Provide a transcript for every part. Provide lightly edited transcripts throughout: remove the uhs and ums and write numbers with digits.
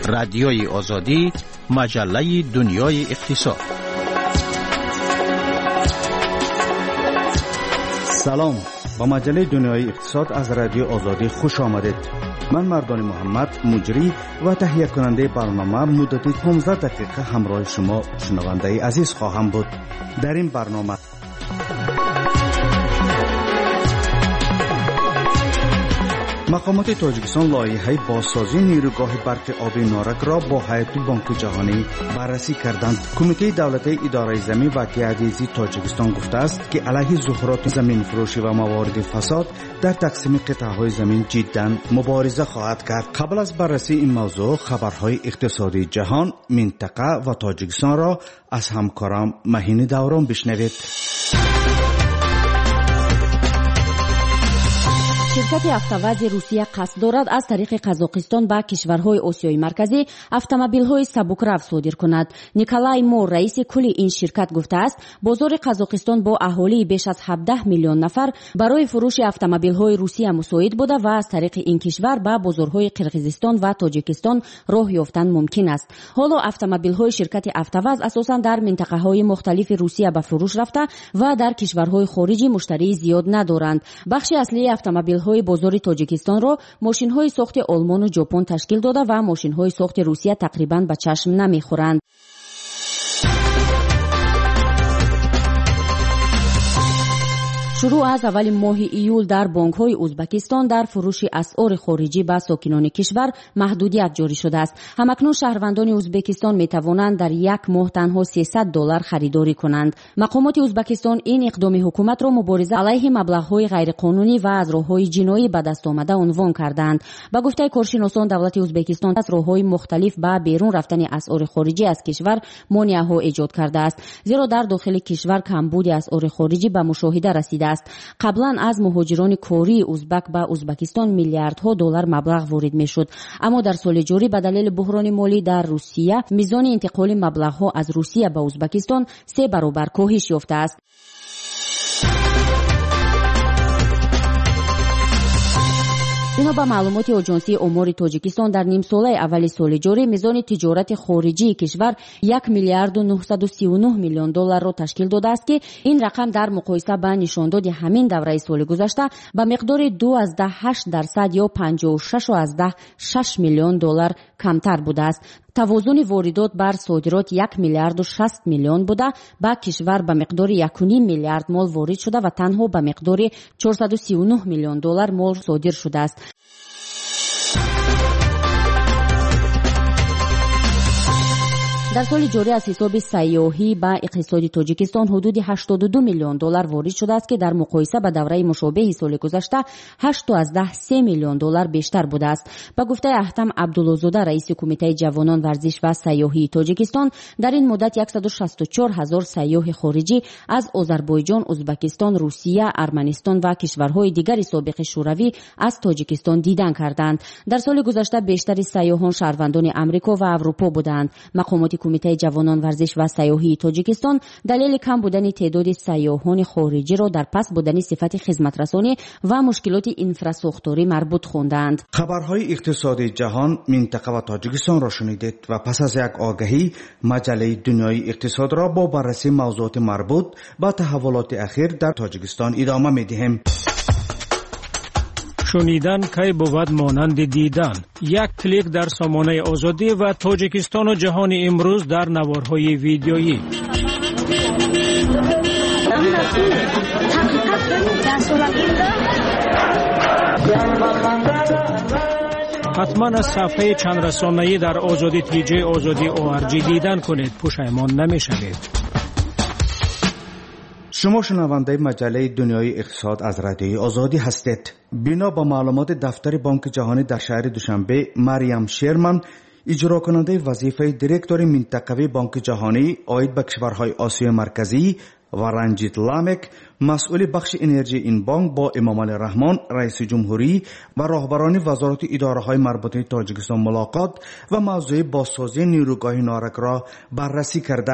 رادیوی آزادی، مجله دنیای اقتصاد. سلام، با مجله دنیای اقتصاد از رادیو آزادی خوش آمدید. من مردان محمد، مجری و تهیه کننده برنامه، مدت 15 دقیقه همراه شما شنونده عزیز خواهم بود. در این برنامه مقامات تاجیکستان لایحه بازسازی نیروگاه برق آبی نارک را با هیئت بانک جهانی بررسی کردند. کمیته دولتی اداره زمین و گردیزی تاجیکستان گفته است که علیه ظهورات زمین فروشی و موارد فساد در تقسیم قطعه‌های زمین جداً مبارزه خواهد کرد. قبل از بررسی این موضوع، خبرهای اقتصادی جهان، منطقه و تاجیکستان را از همکارم مهین دوران بشنوید. شرکت افتاواز روسیه قصد دارد از طریق قزاقستان به کشورهای آسیای مرکزی автомобил‌های سبکرو صادر کند. نیکولای مور، رئیس کل این شرکت، گفته است بازار قزاقستان با اهالی بیش از 17 میلیون نفر برای فروش автомобил‌های روسیه مساعد بوده و از طریق این کشور به بازارهای قرقیزستان و تاجیکستان راه یافتن ممکن است. حالا автомобил‌های شرکت افتاواز اساساً در منطقه‌های مختلف روسیه به فروش رفته و در کشورهای خارجی مشتری زیاد ندارند. بخش اصلی автомобил‌های بازار تاجیکستان را ماشین‌های ساخت آلمان و ژاپن تشکیل داده و ماشین‌های ساخت روسیه تقریباً به چشم نمی‌خورند. شروع از اول ماه ایول در بانک‌های ازبکستان در فروش اسعار خارجی به ساکنان کشور محدودیت جاری شده است. همکنون شهروندان ازبکستان می‌توانند در یک ماه تنها $300 خریداری کنند. مقامات ازبکستان این اقدام حکومت را مبارزه علیه مبلغ‌های غیرقانونی و از راه‌های جنایی به دست آمده عنوان کردند. با گفته کارشناسان، دولت ازبکستان از راه‌های مختلف به بیرون رفتن اسعار خارجی از کشور مانع‌ها ایجاد کرده است، زیرا در داخل کشور کمبود اسعار خارجی به مشاهده رسیده. قبلا از مهاجران کاری ازبک به ازبکستان میلیاردها دلار مبلغ وارد میشد، اما در سال جاری به دلیل بحران مالی در روسیه میزان انتقال مبلغ‌ها از روسیه به ازبکستان 3 برابر کاهش یافته است. بنا به معلومات آژانسی آمار تاجیکستان، در نیم ساله اول سال جاری میزان تجارت خارجی کشور 1,939 میلیون دلار را تشکیل داده است که این رقم در مقایسه با نشانداد همین دوره سال گذشته به مقدار 2.8% یا 56.6 میلیون دلار کمتر بوده است. توازن واردات بر صادرات 1,060 میلیون بوده، با کشور به مقدار 1.5 میلیارد مال وارد شده و تنها به مقدار 439 میلیون دلار مال صادر شده است. در سال جاری از حساب سیاحی به اقتصاد تاجیکستان حدود 82 میلیون دلار وارد شده است که در مقایسه با دوره مشابه سال گذشته 8.3 میلیون دلار بیشتر بوده است. با گفته احتم عبدالله‌زاده، رئیس کمیته جوانان ورزش و سیاحی تاجیکستان، در این مدت 164,000 سیاح خارجی از آذربایجان، ازبکستان، روسیه، ارمنستان و کشورهای دیگر سابق شوروی از تاجیکستان دیدن کردند. در سال گذشته بیشتر سیاحان شهروندان آمریکا و اروپا بودند. مقامات کمیته جوانان ورزش و سیاحی تاجیکستان دلیل کم بودن تعداد سیاحان خارجی را در پس بودن صفت خدمترسانی و مشکلات اینفراستراکتوری مربوط خواندند. خبرهای اقتصادی جهان، منطقه و تاجیکستان را شنیدید و پس از یک آگهی، مجله دنیای اقتصاد را با بررسی موضوعات مربوط با تحولات اخیر در تاجیکستان ادامه می‌دهیم. شنیدن کی بود مانند دیدن. یک کلیک در سامانه آزادی و تاجیکستان و جهان امروز در نوارهای ویدیویی. حتما از صفحه چند رسانه‌ای در آزادی تیجی آزادی ORG دیدن کنید، پشیمان نمی‌شوید. شما شنونده مجله دنیای اقتصاد از رادیوی آزادی هستید. بنا به معلومات دفتر بانک جهانی در شهر دوشنبه، مریم شیرمن، اجرا کننده وظیفه دیرکتور منطقوی بانک جهانی عاید به کشورهای آسیای مرکزی، و رنجیت لامک، مسئول بخش انرژی این بانک، با امام علی رحمان رئیس جمهوری و راهبران وزارت اداره‌های مربوطه تاجیکستان ملاقات و موضوع بازسازی نیروگاه نارک را بررسی کرده است.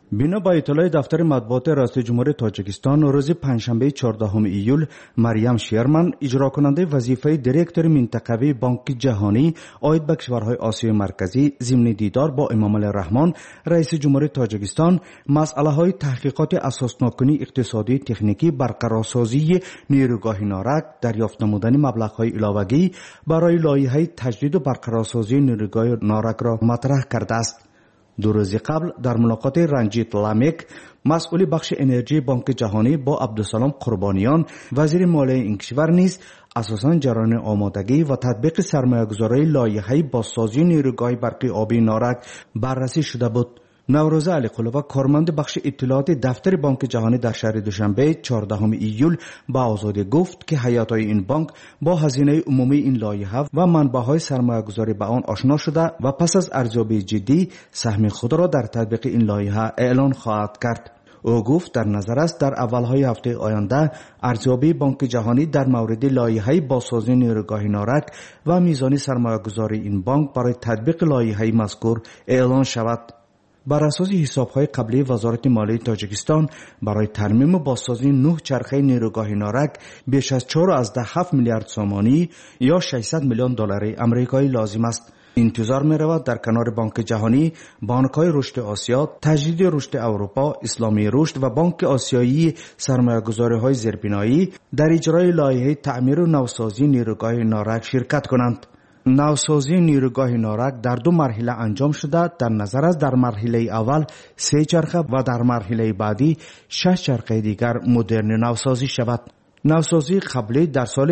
بنا با اطلاع دفتر مطبوعات ریاست جمهوری تاجیکستان روز پنجشنبه 14 ایول مریم شیرمن اجرا کننده وظیفه دیرکتور منطقوی بانک جهانی عاید به کشورهای آسیای مرکزی ضمن دیدار با امامعلی رحمان رئیس جمهوری تاجیکستان مسئله های تحقیقات اساسناکنی اقتصادی تکنیکی برقرارسازی نیروگاه نارک دریافت نمودن مبلغ های علاوه‌ای برای لایحه تجدید و برقرارسازی نیروگاه نارک را مطرح کرده است. 2 روز قبل در ملاقات رنجیت لامک مسئول بخش انرژی بانک جهانی با عبدالسلام قربانیان وزیر مالیه این کشور نیز اساساً جریان آمادگی و تطبیق سرمایه‌گذاری لایحه بازسازی نیروگاه برقی آبی نارک بررسی شده بود. نوروز علی قلوبه کارمند بخش اطلاعات دفتر بانک جهانی در شهر دوشنبه 14 ایول با آزادی گفت که هیئت‌های این بانک با هزینه عمومی این لایحه و منبع‌های سرمایه‌گذاری به آن آشنا شده و پس از ارزیابی جدی سهم خود را در تطبیق این لایحه اعلان خواهد کرد. او گفت در نظر است در اولهای هفته آینده ارزیابی بانک جهانی در مورد لایحه بازسازی نیروگاه نارک و میزان سرمایه‌گذاری این بانک برای تطبیق لایحه مذکور اعلان شود. بر اساس حساب‌های قبلی وزارت مالیه تاجیکستان برای ترمیم و بازسازی 9 چرخه نیروگاه نارک بیش از 4.7 میلیارد سومانی یا 600 میلیون دلار آمریکایی لازم است. انتظار می‌رود در کنار بانک جهانی، بانک‌های رشد آسیا، تجدید رشد اروپا، اسلامی رشد و بانک آسیایی سرمایه‌گذاری‌های زیربنایی در اجرای لایحه تعمیر و نوسازی نیروگاه نارک شرکت کنند. نوسازی نیروگاه نارک در 2 مرحله انجام شده. در نظر است در مرحله اول 3 چرخه و در مرحله بعدی 6 چرخه دیگر مدرن نوسازی شود. نوسازی قبلی در سال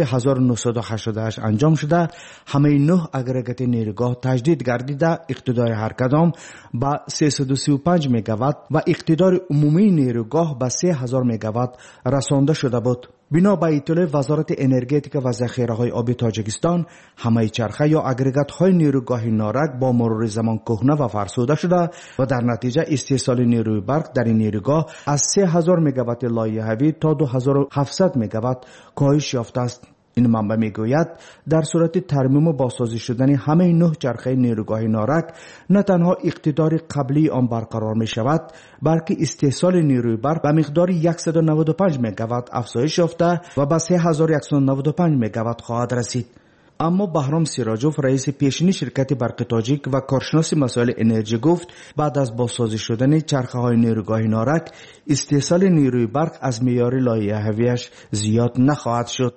1988 انجام شده. همه 9 اگریگات نیروگاه تجدید گردیده اقتدار هر کدام با 335 مگاوات و اقتدار عمومی نیروگاه به 3000 مگاوات رسانده شده بود. بنا به اطلاع وزارت انرژتیک و ذخیره‌های آبی تاجیکستان همه چرخه یا اگریگات‌های نیروگاه نارک با مرور زمان کهنه و فرسوده شده و در نتیجه استحصال نیروی برق در این نیروگاه از 3000 مگاوات لایحه‌ای تا 2700 مگاوات کاهش یافته است. این منبع میگوید در صورت ترمیم و بازسازی شدن همه 9 چرخه نیروگاه نارک نه تنها اقتدار قبلی آن برقرار می شود بلکه استحصال نیروی برق به مقدار 195 مگاوات افزایش یافته و به 3195 مگاوات خواهد رسید. اما بهرام سیراجوف رئیس پیشین شرکت برق تاجیک و کارشناس مسائل انرژی گفت بعد از بازسازی شدن چرخه های نیروگاه نارک استحصال نیروی برق از معیار لایحه‌ایش زیاد نخواهد شد.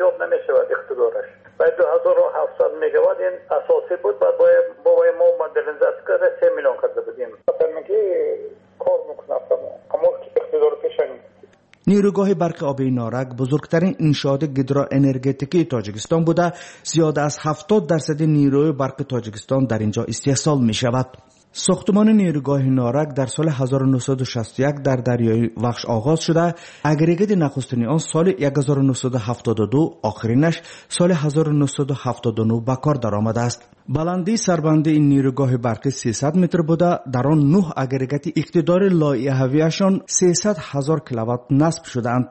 2700 مگاوات این اساسی بود بعد با ما مدرنیزاسیون کرده 3 میلیون کرده بودیم. مثلا میگه کار میکنه اما اقتدار پیشن. نیروگاه برق آبی نارک بزرگترین انشاءات گیدروانرژتیکی تاجیکستان بوده. زیاد از 70% نیروی برق تاجیکستان در اینجا استحصال می شود. ساختمان نیروگاه نارک در سال 1961 در دریای وخش آغاز شده. اگریگات نخستین آن سال 1972 آخرینش سال 1979 به کار درآمده است. بلندی سربندی این نیروگاه برقی 300 متر بوده. در آن 9 اگریگات اقتدار لایحه‌ایشان 300,000 کیلووات نصب شده‌اند.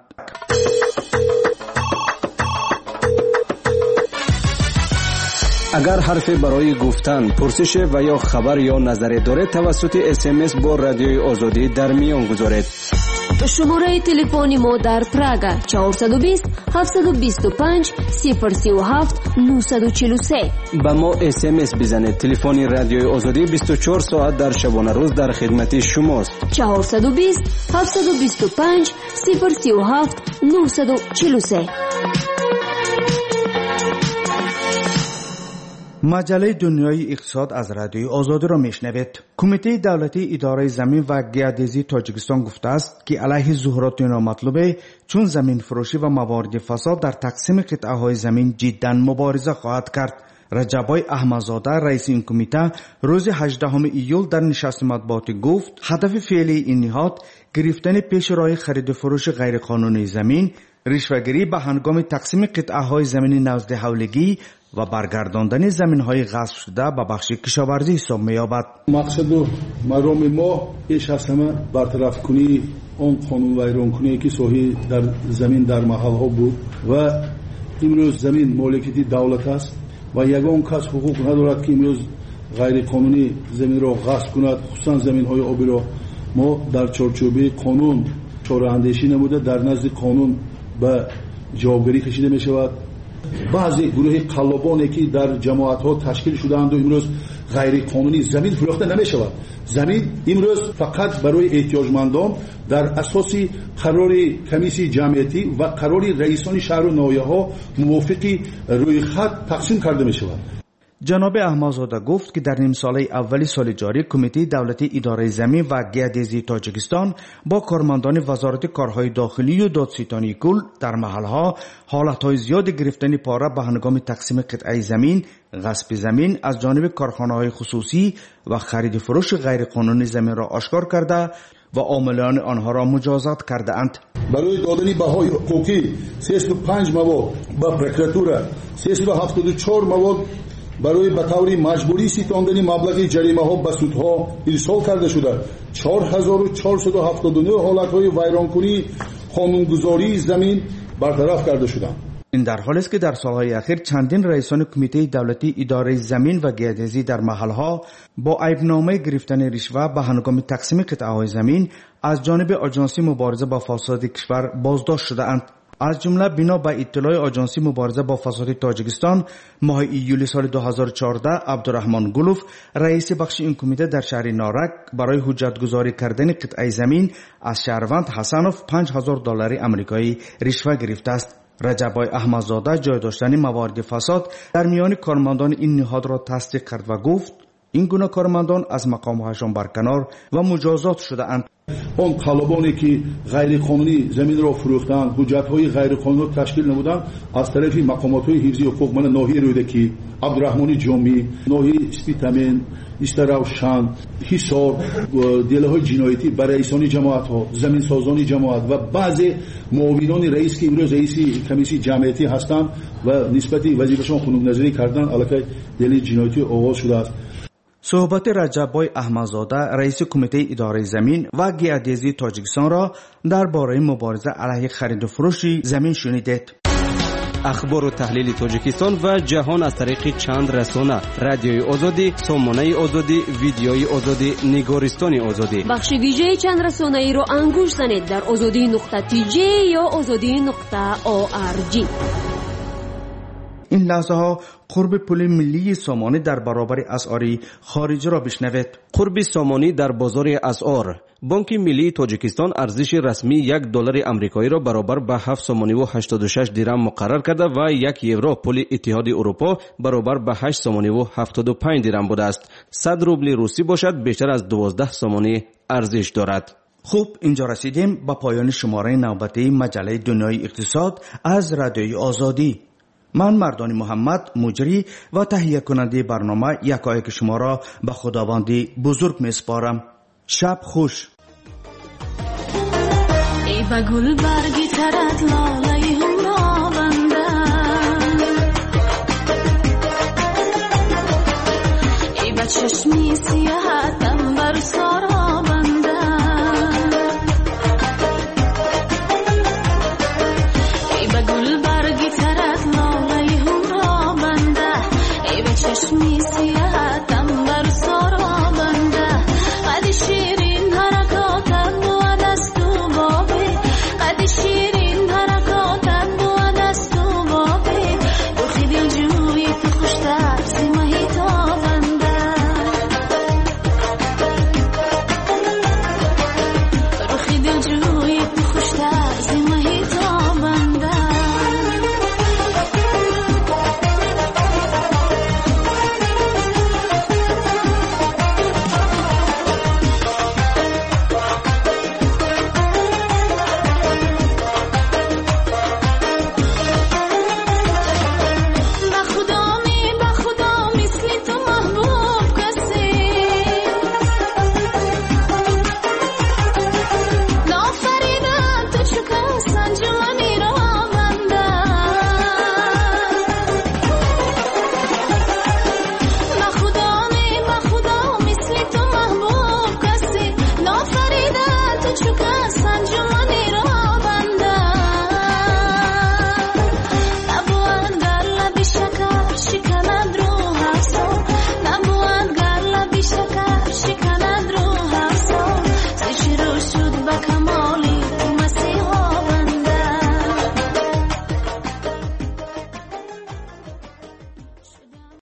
اگر حرفی برای گفتن، پرسش و یا خبر یا نظری دارید توسط SMS با رادیوی آزادی در میان گذارید. شماره تلفنی ما در پراگ 420 725 037 943. با ما SMS بزنید. تلفن رادیوی آزادی 24 ساعت در شبانه روز در خدمت شماست. 420 725 037 943. مجله دنیای اقتصاد از رادیوی آزادی را میشنوید. کمیته دولتی اداره زمین و گیاه‌دزدی تاجیکستان گفته است که علیه ظهورات نامطلوبه چون زمین فروشی و موارد فساد در تقسیم قطعه‌های زمین جداً مبارزه خواهد کرد. رجبای احمدزاده رئیس این کمیته روز 18 ایول در نشست مطبوعاتی گفت هدف فعلی این نهاد گرفتن پیش راه خرید و فروش غیرقانونی زمین، رشوه‌گیری به هنگام تقسیم قطعه‌های زمین نوزدهولگی و برگرداندن زمین‌های غصب شده به بخش کشاورزی حساب می‌یابد. مقصد و مرام ما پیش از همه برطرف کنی آن قانون ویرانکنی که صحیح در زمین در محل‌ها بود و امروز زمین مالکیت دولت است و یگان کس حقوق ندارد که امروز غیر قانونی زمین را غصب کند، خصوصا زمین‌های آبی را. ما در چارچوب قانون چاره-اندیشی نموده در نزد قانون به جوابگری کشیده می شود. بعضی گروه قلابانی که در جماعت ها تشکیل شدند و امروز غیر قانونی زمین فروخته نمی شود. زمین امروز فقط برای احتیاجمندان در اساس قرار کمیسی جمعیتی و قرار رئیسان شهر و ناحیه ها موافق روی خط تقسیم کرده می شود. جناب احمدزاده گفت که در نیم ساله اولی سال جاری کمیته دولتی اداره زمین و گیودزی تاجیکستان با کارمندان وزارت کارهای داخلی و دادستانی کل در محلها حالتهای زیاد گرفتن پاره به هنگام تقسیم قطعه زمین، غصب زمین از جانب کارخانه‌های خصوصی و خرید فروش غیر قانونی زمین را آشکار کرده و عاملان آنها را مجازات کرده اند. برای دادن بهای حقوقی 305 مواد به پروکراتوره، 374 مواد برای به طور مجبوری ستاندن مبلغ جریمه ها به سودها ارسال کرده شده. 4479 حالت های ویرانکنی قانونگذاری زمین برطرف کرده شده. این در حالی است که در سالهای اخیر چندین رئیسان کمیته دولتی اداره زمین و گیودزی در محلها با عیبنامه گرفتن رشوه به هنگام تقسیم قطعه‌های زمین از جانب آژانس مبارزه با فساد کشور بازداشت شده‌اند. از جمله بنا به اطلاع آژانس مبارزه با فساد تاجیکستان ماه ایول سال 2014 عبدالرحمن گلوف رئیس بخش این کمیته در شهر نارک برای حجتگذاری کردن قطعه زمین از شهروند حسنوف $5000 آمریکایی رشوه گرفته است. رجبای احمدزاده جای داشتن موارد فساد در میان کارمندان این نهاد را تصدیق کرد و گفت این گونه کارمندان از مقامهایشان برکنار و مجازات شده اند. اون قلابانی که غیر قانونی زمین را فروختند، حجت‌های غیر قانونی تشکیل نمودند، از طرف مقامات‌های حفظی حقوق من ناحیه رودکی، عبدالرحمن جامی، ناحیه استیتامن، استراوشان، حصار، دیله‌های جنایتی برای رئیسان جماعت‌ها، زمین سازان جماعت و بعضی معاونان رئیس که امروز رئیس کمیسی جمعیتی هستند و نسبت وظیفه‌شان خانم‌نظری کردند، علاقه دیل جنایتی آغاز شده است. صحبت رجبای احمدزاده رئیس کمیته اداره زمین و گیودزی تاجیکستان را درباره مبارزه علیه خرید و فروش زمین شنیدید. اخبار و تحلیل تاجیکستان و جهان از طریق چند رسانه: رادیوی آزادی، سامانه آزادی، ویدیوی آزادی، نگارستان آزادی. بخش ویژه چند رسانه ای را انگوش زنید در azadi.tj یا azadi.org. این لحظه ها قرب پول ملی سامانی در برابر اسعار خارجی را بشنوید. قرب سامانی در بازار اسعار. بانک ملی تاجیکستان ارزش رسمی $1 آمریکایی را برابر به 7 سامانی و 86 درم مقرر کرده و 1 یورو پول اتحاد اروپا برابر به 8 سامانی و 75 درم بوده است. 100 روبل روسی باشد بیشتر از 12 سامانی ارزش دارد. خوب، اینجا رسیدیم به پایان شماره نوبتی مجله دنیای اقتصاد از رادیوی آزادی. من مردان محمد مجری و تهیه کننده برنامه یکایک شما را به خداوندی بزرگ میسپارم. شب خوش. ای با گل برگی ترد لاله هم بنده، ای با چشمی سیاه